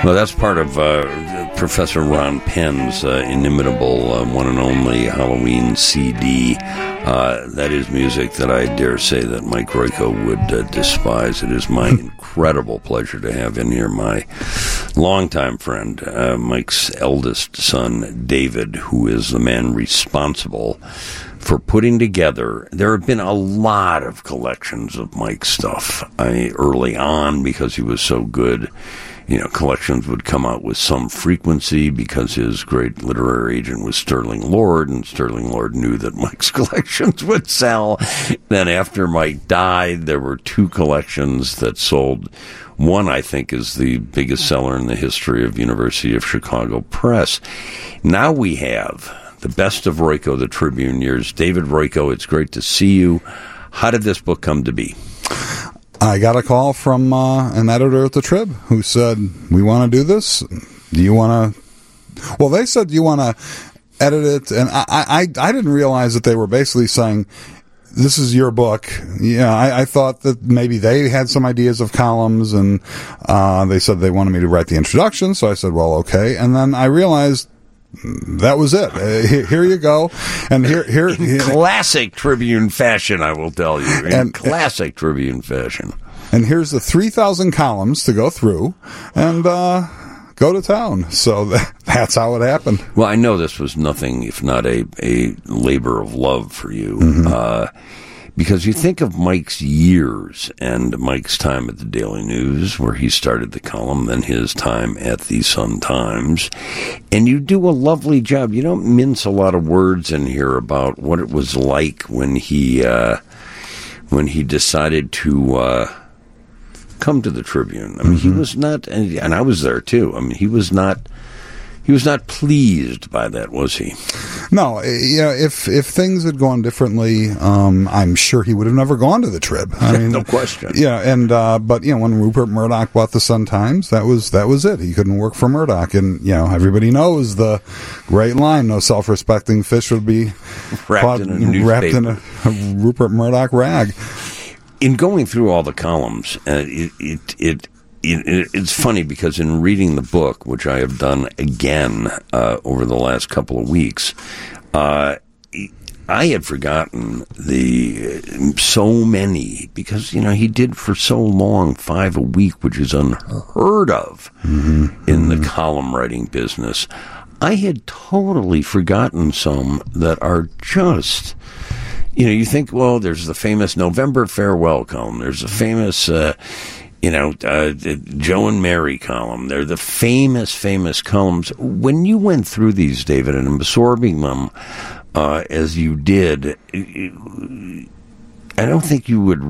Well, that's part of Professor Ron Penn's inimitable one and only Halloween CD. That is music that I dare say that Mike Royko would despise. It is my incredible pleasure to have in here my longtime friend, Mike's eldest son, David, who is the man responsible for putting together. There have been a lot of collections of Mike's stuff early on because he was so good. You know, collections would come out with some frequency because his great literary agent was Sterling Lord, and Sterling Lord knew that Mike's collections would sell. Then after Mike died, there were 2 collections that sold. One, I think, is the biggest seller in the history of University of Chicago Press. Now we have the best of Royko, the Tribune years. David Royko, it's great to see you. How did this book come to be? I got a call from an editor at the Trib who said, we want to do this. Do you want to... Well, they said, do you want to edit it? And I didn't realize that they were basically saying, this is your book. Yeah, I thought that maybe they had some ideas of columns, and they said they wanted me to write the introduction. So I said, well, okay. And then I realized that was it. Here you go. And here in classic Tribune fashion, I will tell you. In classic Tribune fashion. And here's the 3,000 columns to go through and go to town. So that's how it happened. Well, I know this was nothing if not a labor of love for you. Because you think of Mike's years and Mike's time at the Daily News, where he started the column, then his time at the Sun-Times, and you do a lovely job. You don't mince a lot of words in here about what it was like when he decided to come to the Tribune. I mean, he was not, and I was there too. I mean, he was not pleased by that, was he? No, if things had gone differently, I'm sure he would have never gone to the Trib. I mean, no question. Yeah, and but when Rupert Murdoch bought the Sun-Times, that was it. He couldn't work for Murdoch, and everybody knows the great line: "No self-respecting fish would be wrapped in a Rupert Murdoch rag." In going through all the columns, it's funny because in reading the book, which I have done again over the last couple of weeks, I had forgotten so many because he did for so long 5 a week, which is unheard of in the column writing business. I had totally forgotten some that are just. You think, well, there's the famous November farewell column. There's the famous. Joe and Mary column. They're the famous columns. When you went through these, David, and absorbing them as you did, I don't think you would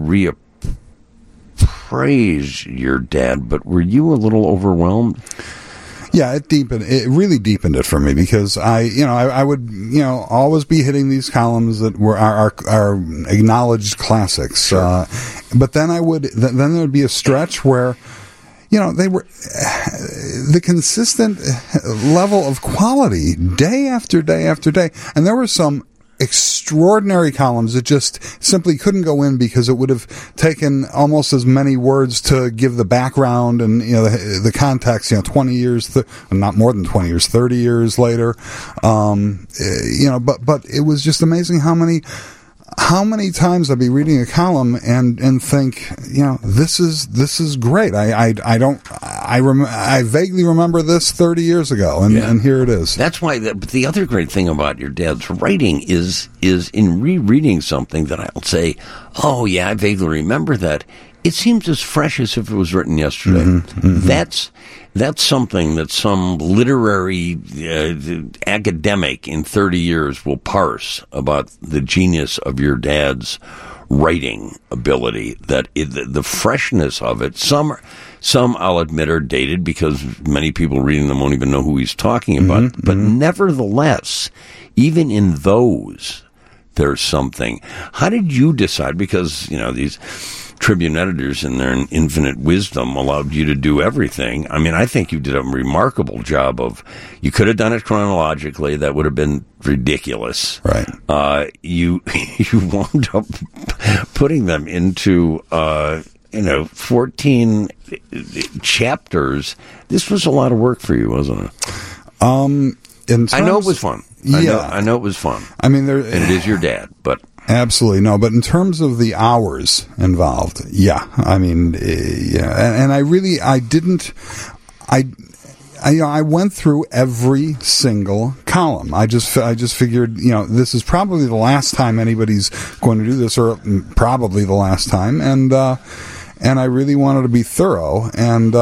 reappraise your dad, but were you a little overwhelmed? Yeah, it really deepened it for me because I would, always be hitting these columns that were our acknowledged classics. Sure. But then there would be a stretch where, they were the consistent level of quality day after day after day. And there were some extraordinary columns that just simply couldn't go in because it would have taken almost as many words to give the background and the context 20 years not more than 20 years 30 years later but it was just amazing how many times I'd be reading a column and think, this is great. I vaguely remember this 30 years ago, and here it is. That's why. But the other great thing about your dad's writing is in rereading something that I'll say, oh yeah, I vaguely remember that. It seems as fresh as if it was written yesterday. That's something that some literary academic in 30 years will parse about the genius of your dad's writing ability. That the freshness of it. Some I'll admit are dated because many people reading them won't even know who he's talking about. But nevertheless, even in those, there's something. How did you decide? Because these Tribune editors in their infinite wisdom allowed you to do everything. I mean, I think you did a remarkable job you could have done it chronologically. That would have been ridiculous. Right. You wound up putting them into 14 chapters. This was a lot of work for you, wasn't it? I know it was fun. Yeah. I know it was fun. I mean, and it is your dad, but... Absolutely no, but in terms of the hours involved, yeah. I mean, yeah, and I went through every single column. I just figured, this is probably the last time anybody's going to do this, or probably the last time, and I really wanted to be thorough, and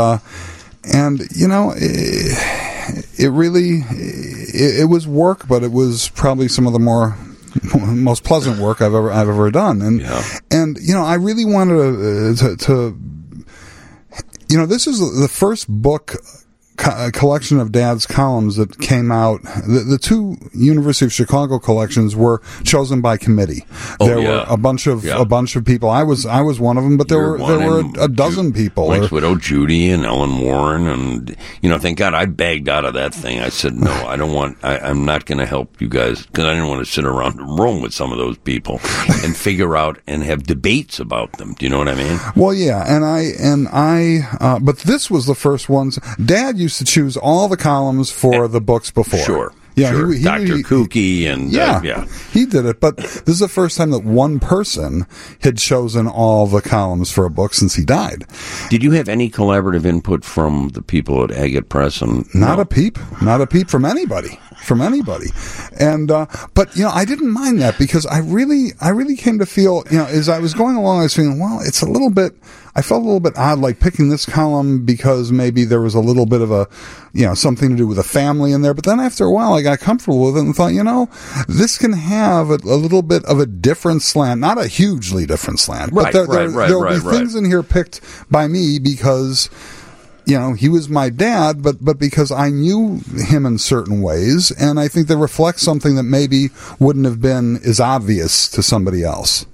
it was work, but it was probably some of the most pleasant work I've ever done, and I really wanted to this is the first book collection of Dad's columns that came out. The two University of Chicago collections were chosen by committee. There were a bunch of people. I was one of them, but there were a dozen people. Mike's widow Judy and Ellen Warren, and thank God I bagged out of that thing. I said no, I don't want. I'm not going to help you guys because I didn't want to sit around in Rome with some of those people and figure out and have debates about them. Do you know what I mean? Well, yeah, and I but this was the first ones. Dad used to choose all the columns for the books before. Sure. Yeah, sure. Dr. Kooky and he did it. But this is the first time that one person had chosen all the columns for a book since he died. Did you have any collaborative input from the people at Agate Press? Not a peep from anybody. And but I didn't mind that because I really came to feel as I was going along, I was feeling I felt a little bit odd, like picking this column because maybe there was a little bit of a, something to do with a family in there. But then after a while, I got comfortable with it and thought, this can have a little bit of a different slant, not a hugely different slant, but there will be things in here picked by me because, he was my dad, but because I knew him in certain ways, and I think they reflect something that maybe wouldn't have been as obvious to somebody else.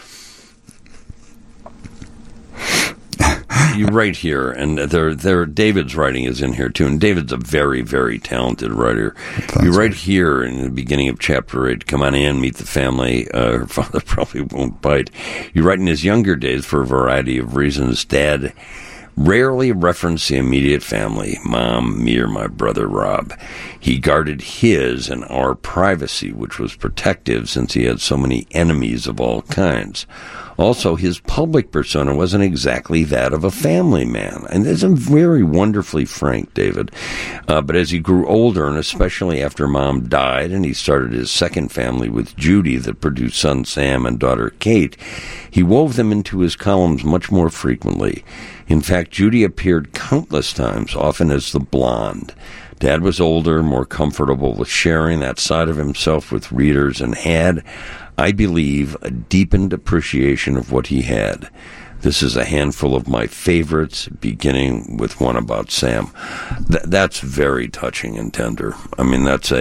You write here, and David's writing is in here too, and David's a very, very talented writer. Thanks, you write here in the beginning of chapter 8, come on in, meet the family. Her father probably won't bite. You write in his younger days, for a variety of reasons, Dad rarely referenced the immediate family, Mom, me, or my brother Rob. He guarded his and our privacy, which was protective since he had so many enemies of all kinds. Also, his public persona wasn't exactly that of a family man. And that's very wonderfully frank, David. But as he grew older, and especially after Mom died, and he started his second family with Judy that produced son Sam and daughter Kate, he wove them into his columns much more frequently. In fact, Judy appeared countless times, often as the blonde. Dad was older, more comfortable with sharing that side of himself with readers, and had, I believe, a deepened appreciation of what he had. This is a handful of my favorites, beginning with one about Sam. That's very touching and tender. I mean, that's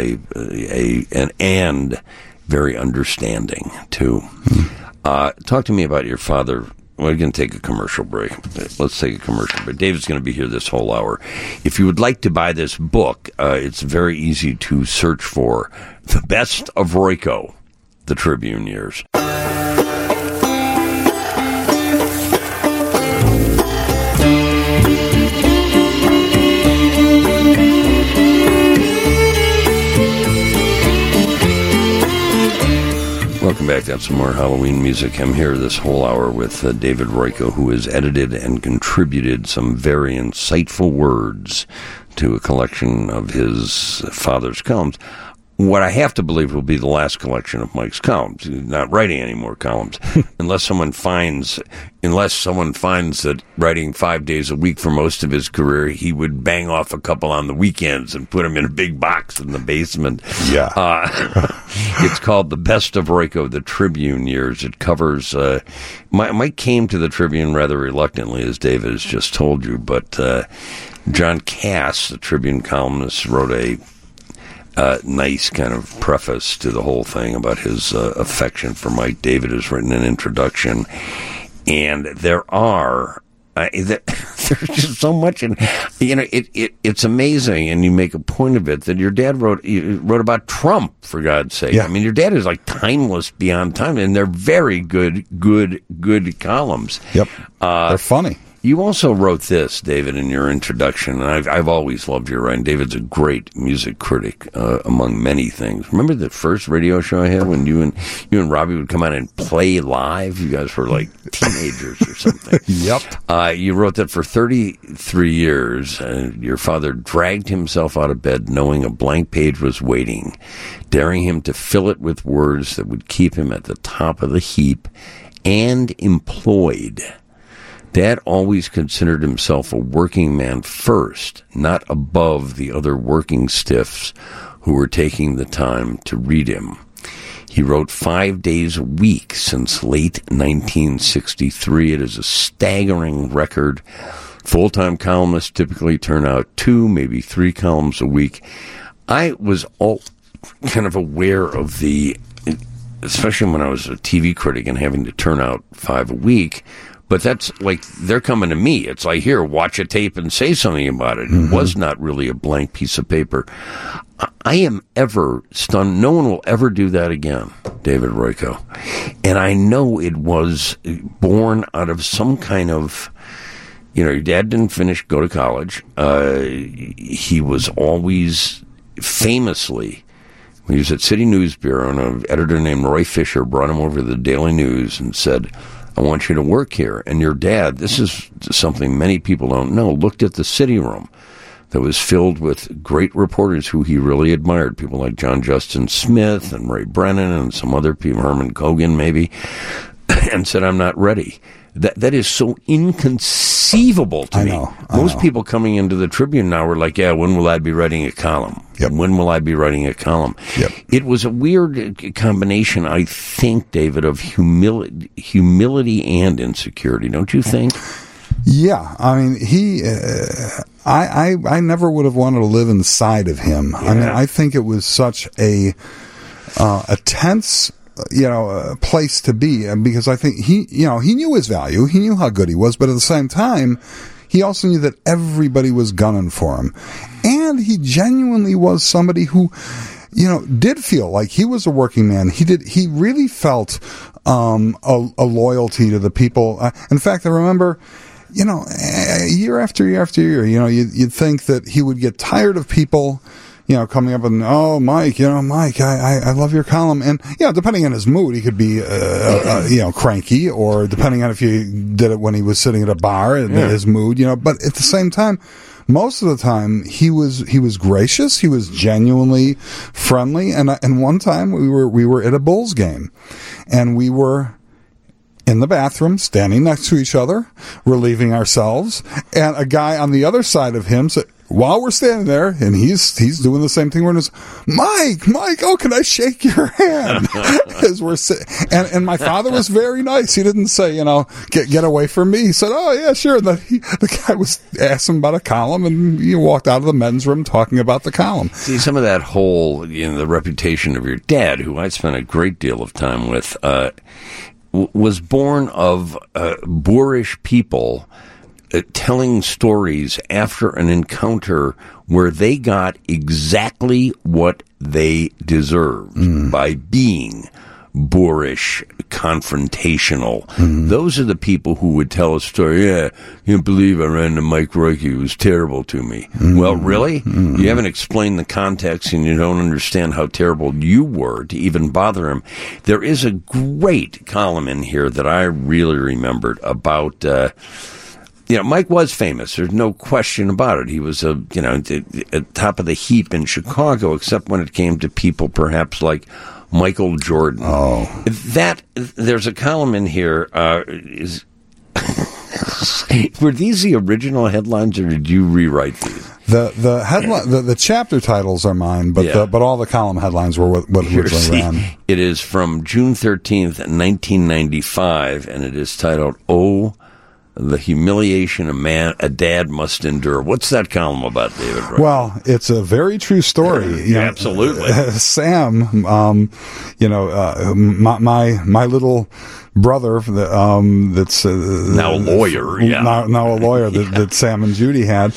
and very understanding, too. Talk to me about your father. We're going to take a commercial break. Let's take a commercial break. David's going to be here this whole hour. If you would like to buy this book, it's very easy to search for The Best of Royko, The Tribune Years. Welcome back. That's some more Halloween music. I'm here this whole hour with David Royko, who has edited and contributed some very insightful words to a collection of his father's columns. What I have to believe will be the last collection of Mike's columns. He's not writing any more columns, unless someone finds that writing 5 days a week for most of his career, he would bang off a couple on the weekends and put them in a big box in the basement. Yeah. It's called The Best of Royko, The Tribune Years. It covers, Mike came to the Tribune rather reluctantly, as David has just told you, but John Cass, the Tribune columnist, wrote a nice kind of preface to the whole thing about his affection for Mike. David has written an introduction, and there are There's just so much, and it's amazing. And you make a point of it that your dad wrote about Trump, for God's sake. Yeah. I mean, your dad is like timeless beyond time, and they're very good columns. Yep, they're funny. You also wrote this, David, in your introduction, and I've always loved your writing. David's a great music critic, among many things. Remember the first radio show I had when you and Robbie would come out and play live? You guys were like teenagers or something. Yep. You wrote that for 33 years, your father dragged himself out of bed knowing a blank page was waiting, daring him to fill it with words that would keep him at the top of the heap and employed. Dad always considered himself a working man first, not above the other working stiffs who were taking the time to read him. He wrote 5 days a week since late 1963. It is a staggering record. Full-time columnists typically turn out 2, maybe 3 columns a week. I was all kind of aware of especially when I was a TV critic and having to turn out 5 a week. But that's like, they're coming to me. It's like, here, watch a tape and say something about it. Mm-hmm. It was not really a blank piece of paper. I am ever stunned. No one will ever do that again, David Royko. And I know it was born out of some kind of, your dad didn't go to college. He was always famously, when he was at City News Bureau, and an editor named Roy Fisher brought him over to the Daily News and said, I want you to work here. And your dad, this is something many people don't know, looked at the city room that was filled with great reporters who he really admired, people like John Justin Smith and Ray Brennan and some other people, Herman Kogan maybe, and said, I'm not ready. That is so inconceivable to me. Most people coming into the Tribune now were like, yeah, when will I be writing a column? Yep. When will I be writing a column? Yep. It was a weird combination, I think, David, of humility and insecurity, don't you think? Yeah, I mean, I never would have wanted to live inside of him. Yeah. I mean, I think it was such a tense, place to be, because I think he knew his value, he knew how good he was, but at the same time, he also knew that everybody was gunning for him, and he genuinely was somebody who, did feel like he was a working man. He really felt a loyalty to the people. In fact, I remember, year after year after year, you'd think that he would get tired of people, coming up and, oh, Mike, Mike, I love your column. And, depending on his mood, he could be, cranky, or depending on if you did it when he was sitting at a bar and his mood, but at the same time, most of the time he was gracious. He was genuinely friendly. And one time we were at a Bulls game, and we were in the bathroom, standing next to each other, relieving ourselves, and a guy on the other side of him said, while we're standing there, and he's doing the same thing, we're just, Mike, oh, can I shake your hand? As we're sitting, and my father was very nice. He didn't say, get away from me. He said, oh yeah, sure. And the guy was asking about a column, and he walked out of the men's room talking about the column. See, some of that whole, the reputation of your dad, who I spent a great deal of time with, was born of boorish people telling stories after an encounter where they got exactly what they deserved by being boorish, confrontational. Those are the people who would tell a story. Yeah, you can't believe I ran into Mike Royko. He was terrible to me. Well, really? You haven't explained the context, and you don't understand how terrible you were to even bother him. There is a great column in here that I really remembered about, Mike was famous. There's no question about it. He was at top of the heap in Chicago, except when it came to people perhaps like Michael Jordan. Oh, there's a column in here. Were these the original headlines, or did you rewrite these? The headline, the chapter titles are mine, but all the column headlines were what originally ran. It is from June 13th, 1995, and it is titled the humiliation a dad must endure. What's that column about, David? Well, it's a very true story. Absolutely. Sam, my little brother that's now a lawyer, now a lawyer that Sam and Judy had,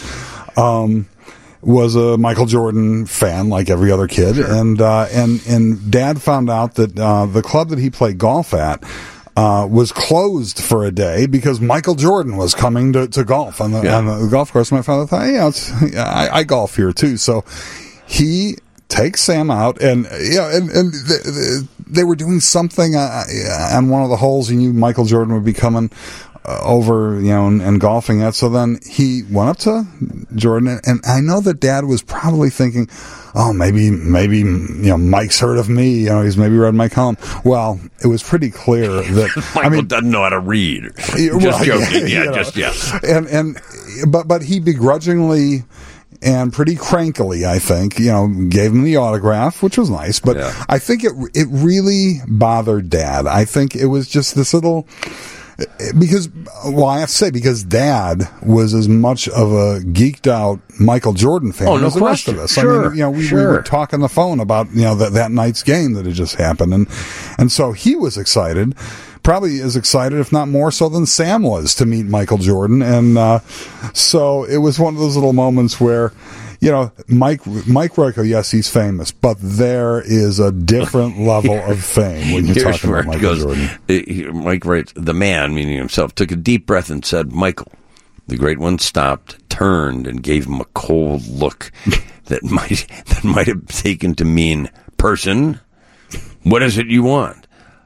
was a Michael Jordan fan like every other kid. Sure. And Dad found out that the club that he played golf at was closed for a day because Michael Jordan was coming to golf on the golf course. And my father thought, I golf here too. So he takes Sam out, and they were doing something on one of the holes. He knew Michael Jordan would be coming over, and golfing at. So then he went up to Jordan, and I know that Dad was probably thinking, oh, maybe, Mike's heard of me. He's maybe read my column. Well, it was pretty clear that Michael doesn't know how to read. Just joking. But he begrudgingly and pretty crankily, I think, gave him the autograph, which was nice. But I think it really bothered Dad. I think it was just this little. Because Dad was as much of a geeked out Michael Jordan fan as the rest of us. Sure, I mean, we would talk on the phone about, that night's game that had just happened. And so he was excited, probably as excited, if not more so than Sam was, to meet Michael Jordan. And, so it was one of those little moments where, Mike Royko, yes, he's famous, but there is a different level of fame when you're talking about Michael Jordan. Mike writes, the man, meaning himself, took a deep breath and said, Michael. The great one stopped, turned, and gave him a cold look that might have taken to mean, person, what is it you want?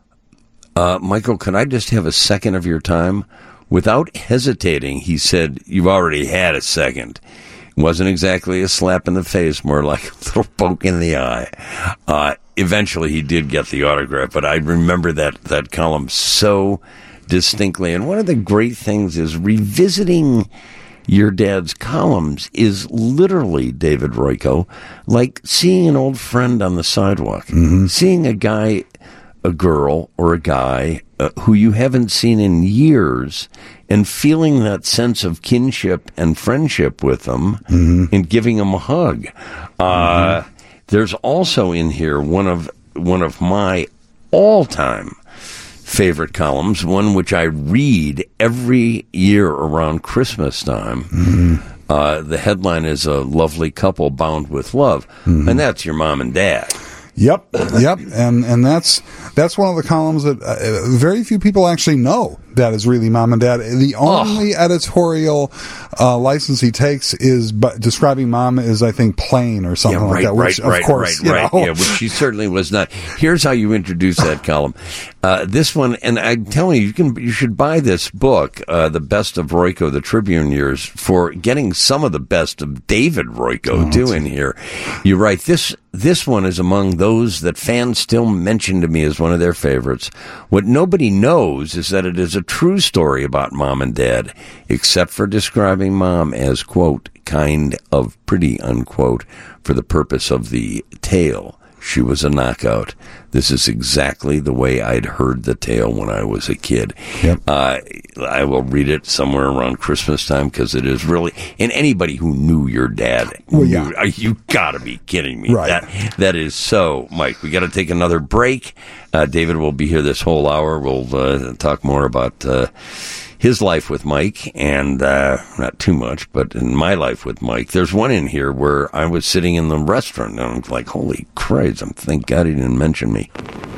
Michael, can I just have a second of your time? Without hesitating, he said, you've already had a second. Wasn't exactly a slap in the face, more like a little poke in the eye. Eventually, he did get the autograph, but I remember that column so distinctly. And one of the great things is revisiting your dad's columns is literally, David Royko, like seeing an old friend on the sidewalk, seeing a girl or a guy who you haven't seen in years, and feeling that sense of kinship and friendship with them, and giving them a hug. There's also in here one of my all-time favorite columns, one which I read every year around Christmas time. The headline is A Lovely Couple Bound with Love, and that's your mom and dad. Yep, and that's one of the columns that very few people actually know that is really Mom and Dad. The only editorial license he takes is describing Mom as, I think, plain or something like that. Which, of course, right. Yeah, which she certainly was not. Here's how you introduce that column. This one, and I'm telling you, you should buy this book, The Best of Royko, the Tribune Years, for getting some of the best of David Royko too in here. You write, this one is among those that fans still mention to me as one of their favorites. What nobody knows is that it is a true story about Mom and Dad, except for describing Mom as, quote, kind of pretty, unquote, for the purpose of the tale. She was a knockout. This is exactly the way I'd heard the tale when I was a kid. Yep. I will read it somewhere around Christmas time because it is really, and anybody who knew your dad, you gotta be kidding me. Right. That is so, Mike. We got to take another break. David will be here this whole hour. We'll talk more about his life with Mike, and not too much, but in my life with Mike. There's one in here where I was sitting in the restaurant, and I'm like, holy Christ, thank God he didn't mention me.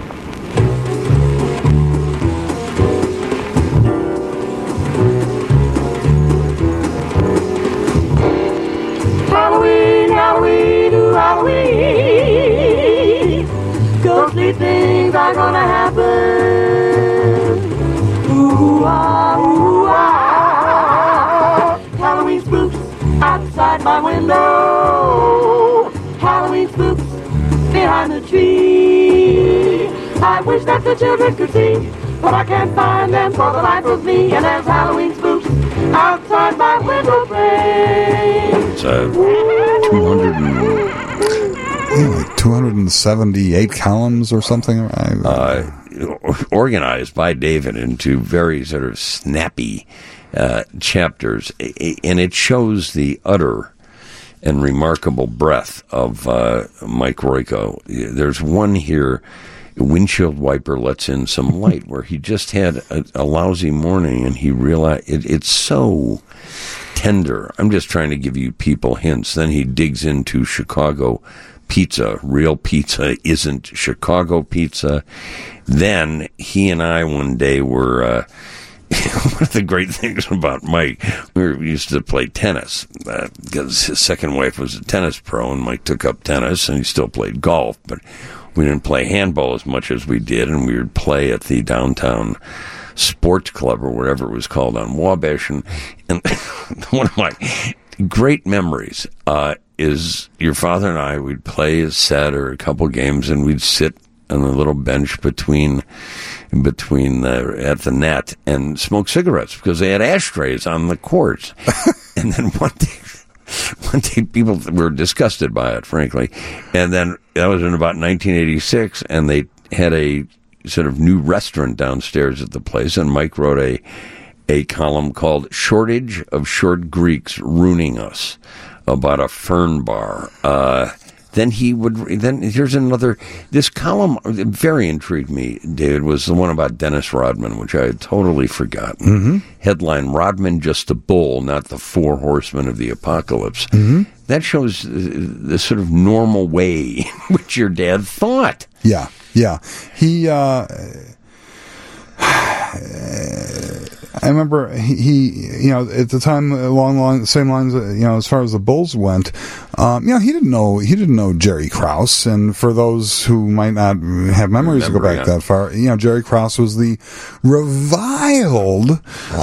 Halloween, Halloween, ooh, Halloween. Ghostly things are gonna happen. Ooh, ah, ooh, ah. Halloween spooks outside my window. Halloween spooks behind the tree. I wish that the children could see, but I can't find them, for the light was me. And there's Halloween spooks outside my window frame. It's 278 columns or something. Organized by David into very sort of snappy chapters, and it shows the utter and remarkable breadth of Mike Royko. There's one here, a windshield wiper lets in some light, where he just had a lousy morning, and he realized it's so tender. I'm just trying to give you people hints. Then he digs into Chicago pizza. Real pizza isn't Chicago pizza. Then he and I one day were... one of the great things about Mike, we used to play tennis because his second wife was a tennis pro, and Mike took up tennis, and he still played golf, but we didn't play handball as much as we did, and we would play at the downtown sports club or whatever it was called on Wabash, and one of my great memories is your father and I, we'd play a set or a couple games, and we'd sit on a little bench between at the net and smoke cigarettes because they had ashtrays on the courts. And then one day people were disgusted by it, frankly. And then that was in about 1986, and they had a sort of new restaurant downstairs at the place, and Mike wrote a column called "Shortage of Short Greeks Ruining Us" about a fern bar. Then here's another, this column very intrigued me, David, was the one about Dennis Rodman, which I had totally forgotten. Mm-hmm. Headline, "Rodman Just a Bull, Not the Four Horsemen of the Apocalypse." Mm-hmm. That shows the sort of normal way in which your dad thought. Yeah. He, I remember he, at the time, along the same lines, as far as the Bulls went, he didn't know Jerry Krause, and for those who might not have memories to go back that far, Jerry Krause was the reviled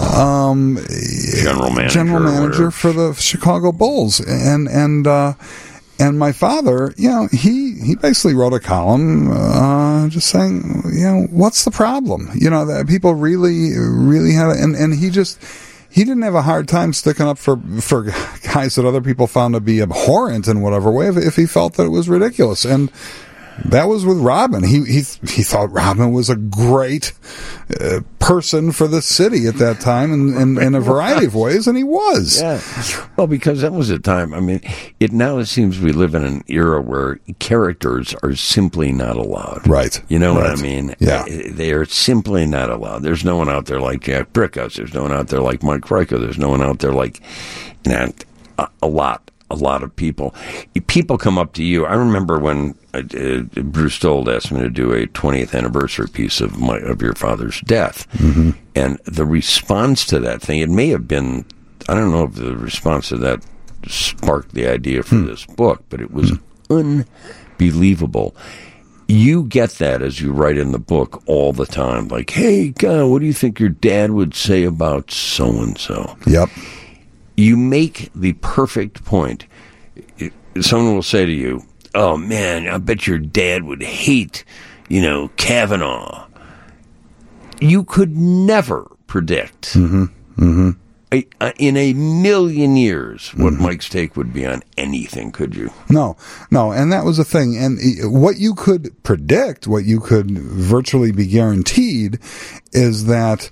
general manager for the Chicago Bulls, and my father, he basically wrote a column, just saying, what's the problem? That people really had, and he didn't have a hard time sticking up for guys that other people found to be abhorrent in whatever way, if he felt that it was ridiculous. And that was with Rodman. He thought Rodman was a great person for the city at that time, in a variety of ways, and he was. Yeah. Well, because that was a time. I mean, it seems we live in an era where characters are simply not allowed. Right. You know what I mean? Yeah. They are simply not allowed. There's no one out there like Jack Brickhouse. There's no one out there like Mike Royko. There's no one out there like a lot of people. People come up to you. I remember when Bruce Stoll asked me to do a 20th anniversary piece of your father's death, mm-hmm. and the response to that thing, it may have been, I don't know if the response to that sparked the idea for this book, but it was unbelievable. You get that as you write in the book all the time, like, "Hey, God, what do you think your dad would say about so-and-so?" Yep. You make the perfect point. Someone will say to you, "Oh, man, I bet your dad would hate, Kavanaugh." You could never predict in a million years what Mike's take would be on anything, could you? No, and that was the thing. And what you could predict, what you could virtually be guaranteed, is that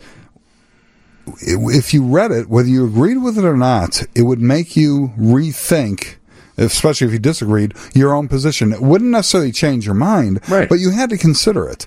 if you read it, whether you agreed with it or not, it would make you rethink, especially if you disagreed, your own position. It wouldn't necessarily change your mind, right, but you had to consider it.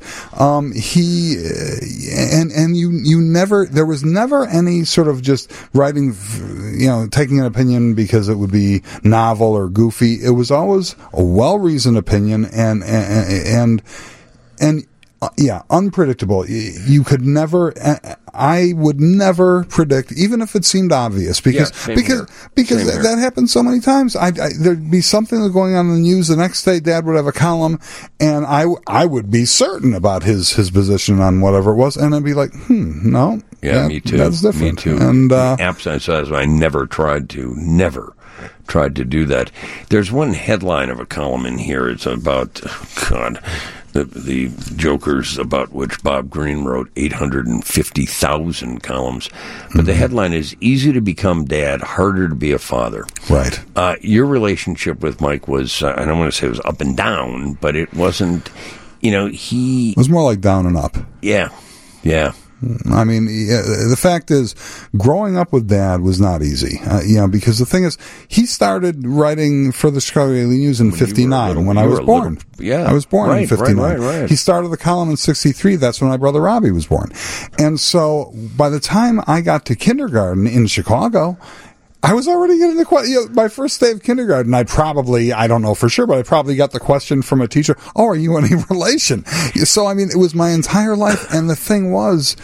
You never, there was never any sort of just writing, taking an opinion because it would be novel or goofy. It was always a well-reasoned opinion and unpredictable. You could never, I would never predict, even if it seemed obvious, because that happened so many times. There'd be something going on in the news. The next day, Dad would have a column, and I would be certain about his position on whatever it was, and I'd be like, no. Yeah, me too. That's different. Me too. And, I never tried to do that. There's one headline of a column in here. It's about, the Jokers, about which Bob Greene wrote 850,000 columns. But the headline is, "Easy to become dad, harder to be a father." Right. Your relationship with Mike was, I don't want to say it was up and down, but it wasn't, he... It was more like down and up. Yeah. I mean, the fact is, growing up with Dad was not easy. Because the thing is, he started writing for the Chicago Daily News in '59 when I was born. Yeah, I was born in '59. Right. He started the column in '63. That's when my brother Robbie was born. And so, by the time I got to kindergarten in Chicago, I was already getting the question. My first day of kindergarten, I don't know for sure, but I probably got the question from a teacher, "Oh, are you any relation?" So, I mean, it was my entire life. And the thing was,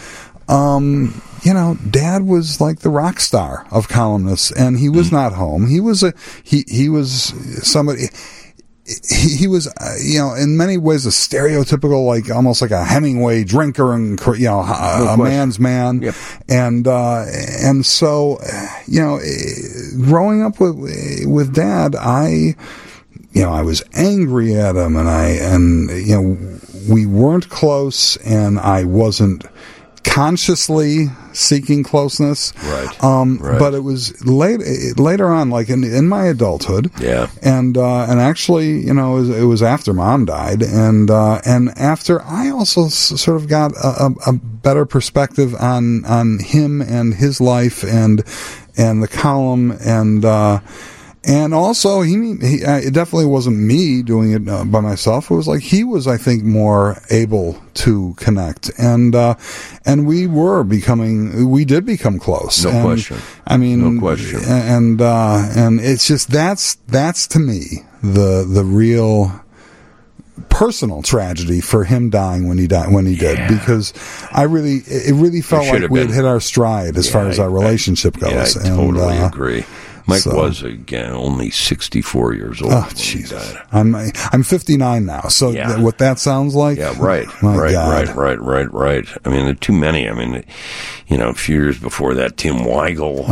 Dad was like the rock star of columnists, and he was not home. He was somebody. He was, in many ways a stereotypical, like almost like a Hemingway drinker and, a man's man. Yep. And so, growing up with Dad, I was angry at him and we weren't close and I wasn't consciously seeking closeness. Right. But it was later on, like in my adulthood. Yeah. And actually, it was after Mom died and after I also sort of got a better perspective on him and his life and the column and also, it definitely wasn't me doing it by myself. It was like he was, I think, more able to connect, and we did become close. No question. I mean, no question. And it's just that's to me the real personal tragedy for him dying when he did, because it really felt like we had hit our stride as far as our relationship goes. Yeah, I totally agree. Mike was, again, only 64 years old when he died. I'm 59 now, so what that sounds like? Yeah, right. Right. I mean, there are too many. I mean, a few years before that, Tim Weigel,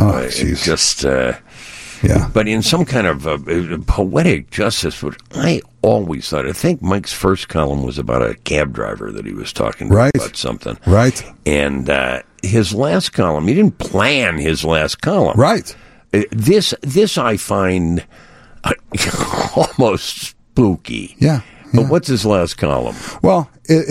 but in some kind of poetic justice, which I always thought, I think Mike's first column was about a cab driver that he was talking to about something. Right. And his last column, he didn't plan his last column. Right. This I find almost spooky. Yeah. But what's his last column? Well, and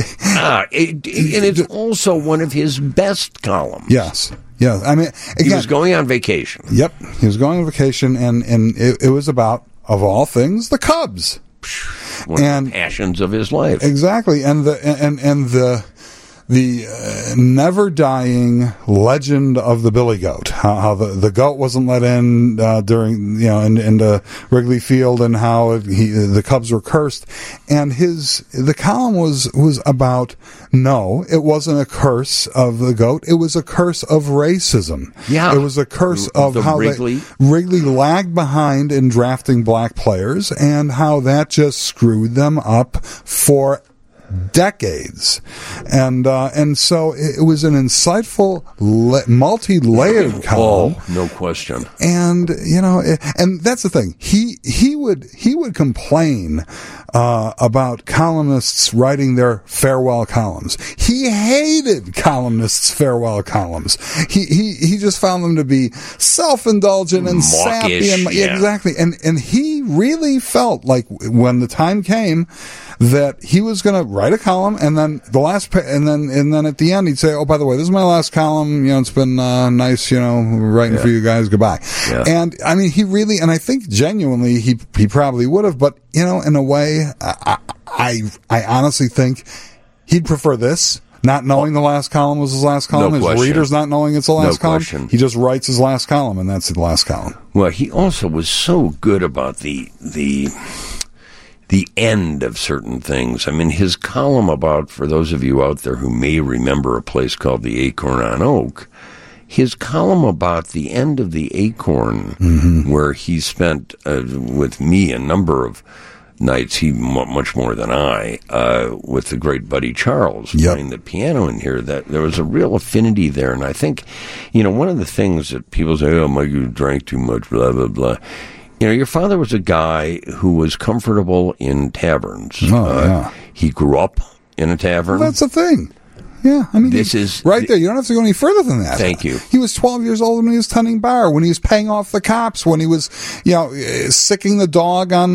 it's also one of his best columns. Yes. Yeah. I mean, again, he was going on vacation. Yep. He was going on vacation, and it was about, of all things, the Cubs. One of the passions of his life. Exactly. And the never dying legend of the Billy Goat, how the goat wasn't let in during into Wrigley Field, and how the Cubs were cursed, and the column was about, no, it wasn't a curse of the goat, it was a curse of racism. Yeah, it was a curse of how Wrigley lagged behind in drafting black players, and how that just screwed them up for decades, and so it was an insightful, multi-layered column. Oh, no question. And and that's the thing. He would complain about columnists writing their farewell columns. He hated columnists' farewell columns. He just found them to be self-indulgent and sappy, and exactly. And he really felt like when the time came that he was going to write a column, and then and then at the end he'd say, "Oh, by the way, this is my last column. It's been nice, writing for you guys. Goodbye." Yeah. And I mean, he really, and I think genuinely, he probably would have, but in a way, I honestly think he'd prefer this. Not knowing the last column was his last column, his readers not knowing it's the last column. Question. He just writes his last column, and that's the last column. Well, he also was so good about the end of certain things. I mean, his column about, for those of you out there who may remember a place called the Acorn on Oak, his column about the end of the Acorn, where he spent with me a number of nights, he much more than I, with the great Buddy Charles playing the piano in here, that there was a real affinity there. And I think, one of the things that people say, "Oh, Mike, you drank too much, blah, blah, blah." Your father was a guy who was comfortable in taverns. He grew up in a tavern. Well, that's the thing. Yeah. I mean, This is right there. You don't have to go any further than that. Thank you. He was 12 years old when he was tending bar, when he was paying off the cops, when he was, sicking the dog on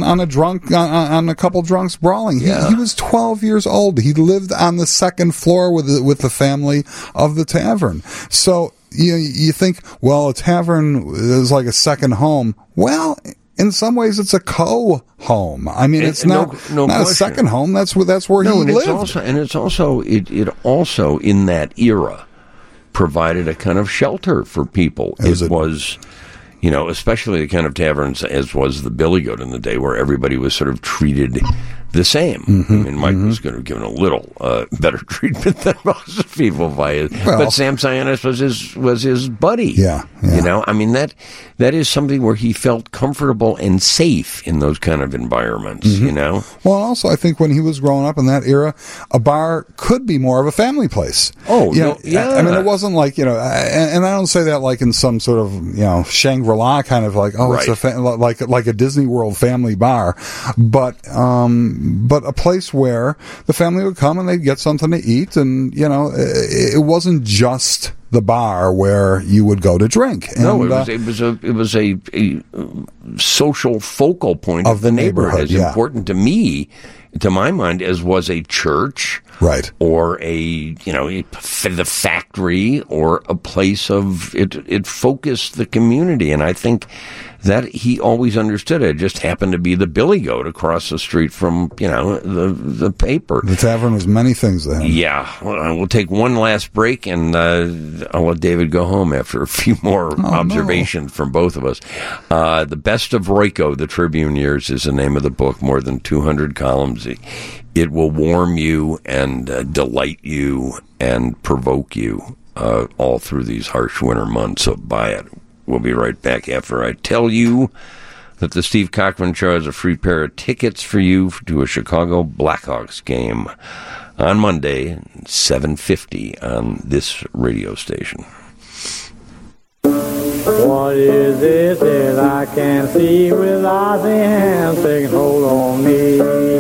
a couple drunks brawling. Yeah. He was 12 years old. He lived on the second floor with the family of the tavern. So you think, well, a tavern is like a second home. Well, in some ways, it's a co-home. I mean, it's not a second home. That's where he lived. It also in that era provided a kind of shelter for people. It was, especially the kind of taverns as was the Billy Goat in the day, where everybody was sort of treated the same. I mean, Mike was going to give a little better treatment than most people but Sam Sionis was his buddy. Yeah. I mean, that is something where he felt comfortable and safe in those kind of environments. Well, also, I think when he was growing up in that era, a bar could be more of a family place. Oh, yeah. I mean, it wasn't like and I don't say that like in some sort of Shangri-La kind of like right. It's like a Disney World family bar, but a place where the family would come and they'd get something to eat, and it wasn't just the bar where you would go to drink. And, no, it was a social focal point of the neighborhood. As important to me, to my mind, as was a church, right, or the factory, or a place of it. It focused the community, and I think that he always understood it. It just happened to be the Billy Goat across the street from, the paper. The tavern was many things to him. Yeah. Well, we'll take one last break, and I'll let David go home after a few more observations from both of us. The Best of Royko, the Tribune Years, is the name of the book. More than 200 columns. It will warm you and delight you and provoke you all through these harsh winter months, so buy it. We'll be right back after I tell you that the Steve Cochran Show has a free pair of tickets for you to a Chicago Blackhawks game on Monday, 7:50 on this radio station. What is it that I can see with eyes and taking hold on me?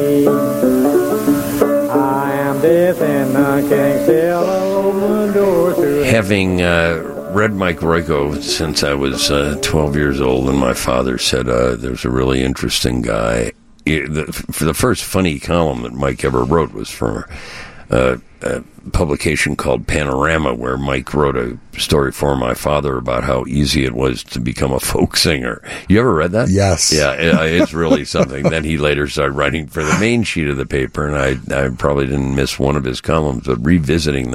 I am deaf and I can't tell open door to Having read Mike Royko since I was 12 years old, and my father said there's a really interesting guy. For the first funny column that Mike ever wrote was for a publication called Panorama, where Mike wrote a story for my father about how easy it was to become a folk singer. You ever read that? Yes. Yeah, it's really something. Then he later started writing for the main sheet of the paper, and I probably didn't miss one of his columns, but revisiting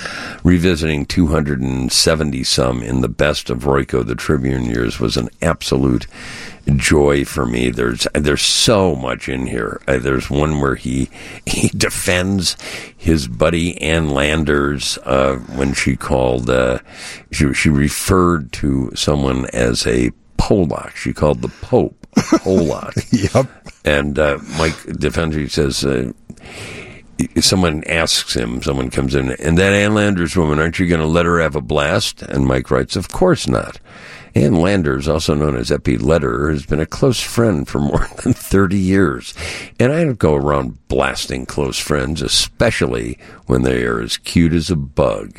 270 some in the Best of Royko, the Tribune Years, was an absolute joy for me. There's so much in here. There's one where he defends his buddy Ann Landers when she called she referred to someone as a Polak. She called the Pope Polak. Yep. And Mike defends her. He says someone asks him, someone comes in, and that Ann Landers woman, aren't you going to let her have a blast? And Mike writes, of course not. Ann Landers, also known as Epi Lederer, has been a close friend for more than 30 years. And I don't go around blasting close friends, especially when they are as cute as a bug.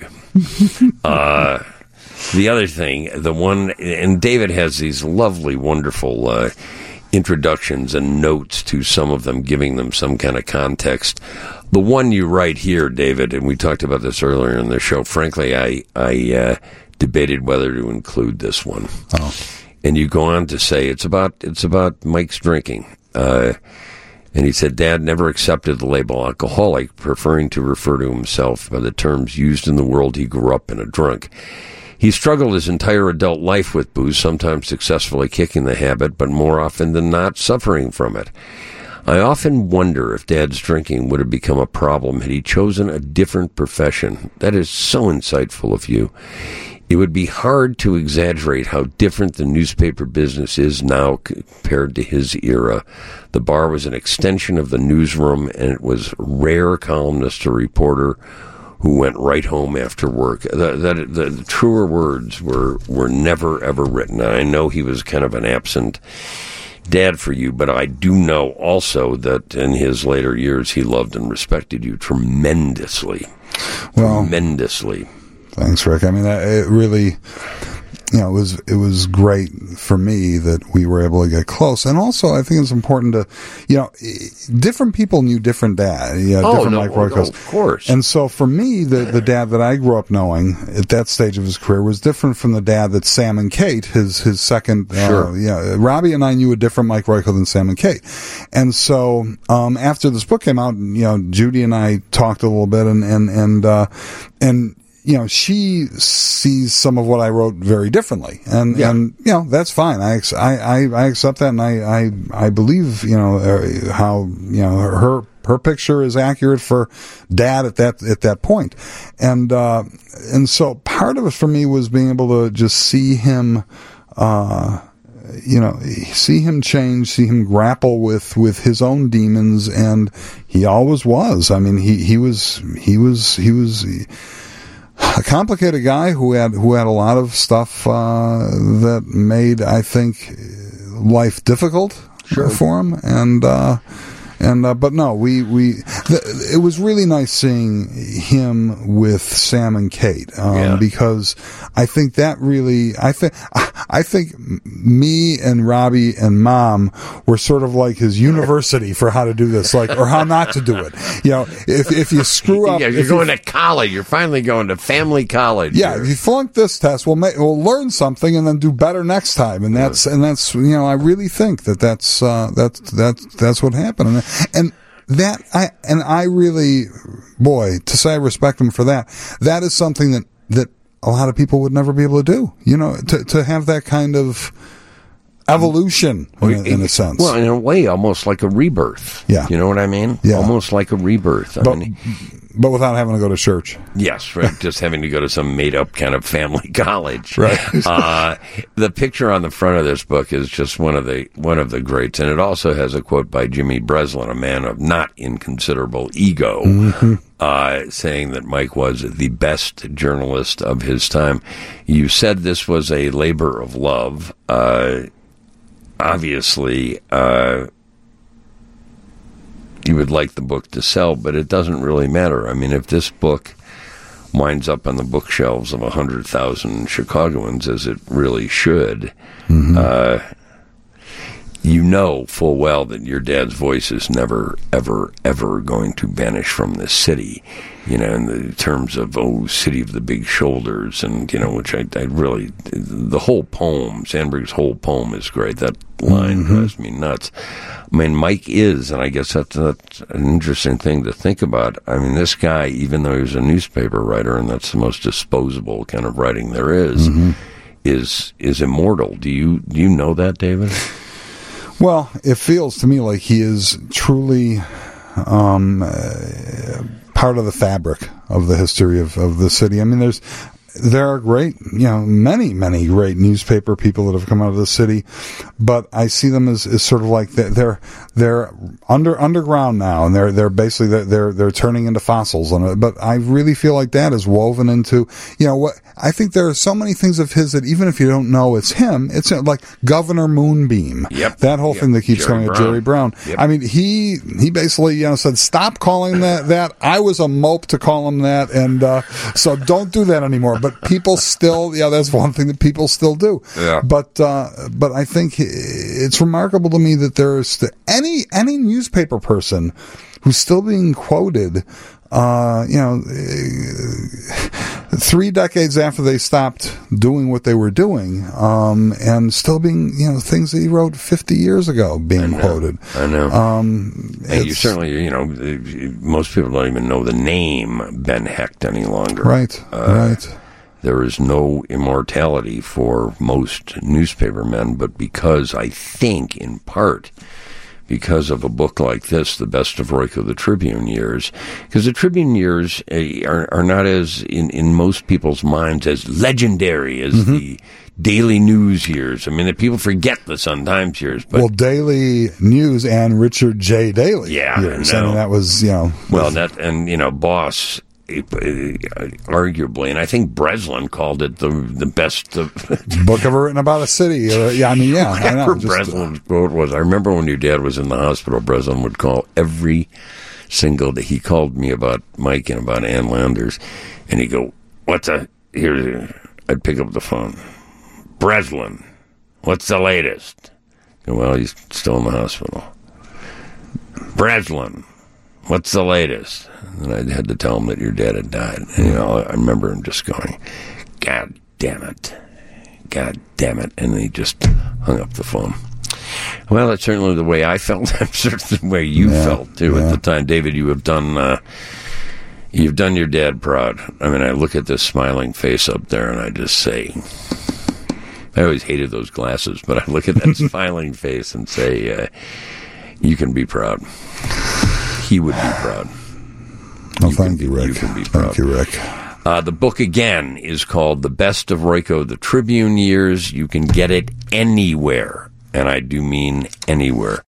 The other thing, and David has these lovely, wonderful introductions and notes to some of them, giving them some kind of context. The one you write here, David, and we talked about this earlier in the show, frankly, I debated whether to include this one. Oh. And you go on to say it's about Mike's drinking. And he said, Dad never accepted the label alcoholic, preferring to refer to himself by the terms used in the world he grew up in, a drunk. He struggled his entire adult life with booze, sometimes successfully kicking the habit, but more often than not suffering from it. I often wonder if Dad's drinking would have become a problem had he chosen a different profession. That is so insightful of you. It would be hard to exaggerate how different the newspaper business is now compared to his era. The bar was an extension of the newsroom, and it was rare columnist or reporter who went right home after work. The truer words were never, ever written. And I know he was kind of an absent dad for you, but I do know also that in his later years he loved and respected you tremendously. tremendously. Thanks, Rick. I mean, it really, it was great for me that we were able to get close. And also, I think it's important to, different people knew different Mike Royko. Of course. And so for me, the dad that I grew up knowing at that stage of his career was different from the dad that Sam and Kate, his second, Robbie and I knew a different Mike Royko than Sam and Kate. And so, after this book came out, Judy and I talked a little bit and she sees some of what I wrote very differently, and that's fine. I accept that, and I believe how her picture is accurate for Dad at that point, and so part of it for me was being able to just see him. See him change, see him grapple with his own demons, and he always was. I mean, he was a complicated guy who had a lot of stuff that made, I think, life difficult for him, but no, it was really nice seeing him with Sam and Kate, because I think that really, I think me and Robbie and Mom were sort of like his university for how to do this, or how not to do it. If you screw up, you're going to college. You're finally going to family college. Yeah, if you flunk this test, we'll learn something and then do better next time. And that's I really think that's what happened. And I really, boy, to say I respect him for that is something that a lot of people would never be able to do, to have that kind of evolution in a sense. Well, in a way, almost like a rebirth. Yeah. You know what I mean? Yeah. Almost like a rebirth. But without having to go to church. Yes, right. Just having to go to some made-up kind of family college. Right. The picture on the front of this book is just one of the greats, and it also has a quote by Jimmy Breslin, a man of not inconsiderable ego, saying that Mike was the best journalist of his time. You said this was a labor of love. Obviously, you would like the book to sell, but it doesn't really matter. I mean, if this book winds up on the bookshelves of 100,000 Chicagoans, as it really should, you know full well that your dad's voice is never, ever, ever going to vanish from this city, in the terms of, city of the big shoulders, and, which I really, the whole poem, Sandberg's whole poem is great. That line drives me nuts. I mean, Mike is, and I guess that's an interesting thing to think about. I mean, this guy, even though he was a newspaper writer, and that's the most disposable kind of writing there is immortal. Do you know that, David? Well, it feels to me like he is truly part of the fabric of the history of the city. I mean, there are great, many, many great newspaper people that have come out of the city, but I see them as sort of like they're underground now, and they're basically they're turning into fossils on it. But I really feel like that is woven into, what I think there are so many things of his that even if you don't know it's him, it's like Governor Moonbeam. Yep. That whole thing that keeps coming at Jerry Brown. Yep. I mean, he basically, said, stop calling that. I was a mope to call him that. And, so don't do that anymore. But people still, that's one thing that people still do. Yeah. But I think it's remarkable to me that there's any newspaper person who's still being quoted, 3 decades after they stopped doing what they were doing, and still being, things that he wrote 50 years ago being quoted. I know. And you certainly, most people don't even know the name Ben Hecht any longer. Right, right. There is no immortality for most newspaper men, but because I think, in part, because of a book like this, The Best of Royko, the Tribune years, because the Tribune years are not as, in most people's minds, as legendary as the Daily News years. I mean, that people forget the Sun-Times years. But Daily News and Richard J. Daley years. I mean, that was, Well, Boss arguably, and I think Breslin called it the best book ever written about a city. I know. Whatever Breslin's quote was. I remember when your dad was in the hospital, Breslin would call every single day. He called me about Mike and about Ann Landers, and he'd go, here, I'd pick up the phone. Breslin, what's the latest? Well, he's still in the hospital. Breslin, what's the latest? And I had to tell him that your dad had died. And, I remember him just going, God damn it. God damn it. And he just hung up the phone. Well, that's certainly the way I felt. That's certainly the way you felt, too, at the time. David, you have done... You've done your dad proud. I mean, I look at this smiling face up there, and I just say, I always hated those glasses, but I look at that smiling face and say, you can be proud. He would be proud. Well, thank you, Rick. You can be proud. Thank you, Rick. The book, again, is called The Best of Royko the Tribune Years. You can get it anywhere, and I do mean anywhere.